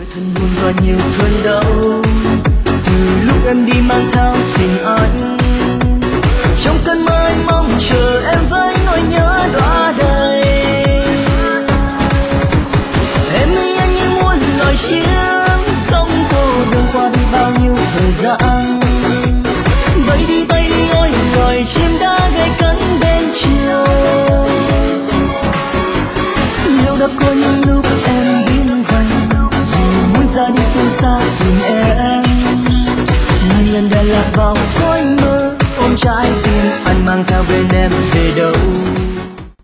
thân buồn và nhiều cơn đau. Từ lúc em đi mang theo tình anh, trong cơn mơ anh mong chờ em với nỗi nhớ đọa đầy. Em ơi anh như muôn loài chim sông cô đơn qua đi bao nhiêu thời gian. Vậy đi tay đi ôi loài chim đã gây cánh bên chiều. Liệu đã có những lúc em biết rằng dù muốn ra đi phương xa tìm em, nhưng em đã lạc vào khói mơ ôm trái tim anh mang theo bên em về đâu.